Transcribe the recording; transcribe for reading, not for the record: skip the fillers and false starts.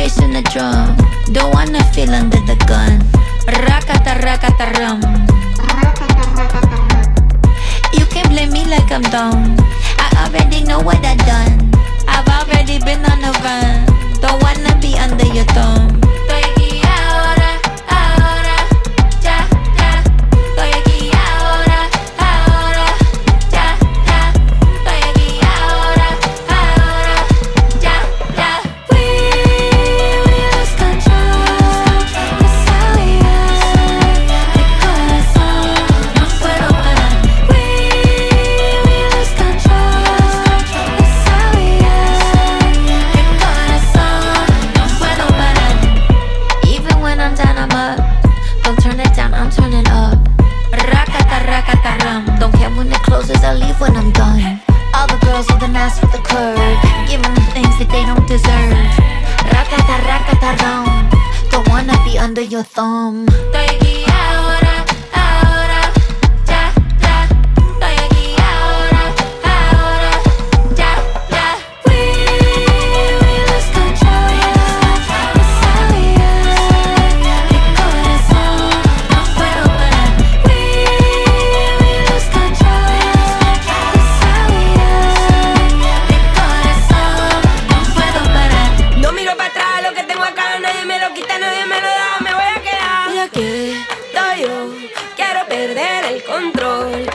racing the drum. Don't wanna feel under the gun. Rakata rakata rum. You can blame me like I'm dumb. I already know what I done. I've already been on the run. Don't wanna be under your thumb. Estoy aquí ahora, ahora, ya, ya. Estoy aquí ahora, ahora, ya, ya. Estoy aquí ahora, ahora, ya, ya. We lose control. It's how we are. Mi corazón no puedo parar. We lose control. It's how we are. Mi corazón no puedo parar. Even when I'm down, I'm up. Don't turn it down, I'm turning up. Rakata rakata rum. Don't care when it closes, I'll leave when I'm done. All the girls with the mask with the curve, giving them things that they don't deserve. Rakata rakata rum. Don't wanna be under your thumb. Estoy aquí ahora, ahora, ya, ya. Estoy aquí ahora, ahora, ya, ya. We lose control. It's how we are. Mi corazón no puedo parar. We lose control. It's how we are. Mi corazón no puedo parar. No miro para atrás, lo que tengo acá nadie me lo quita, nadie me lo da, me voy a quedar. Y aquí estoy yo, quiero perder el control.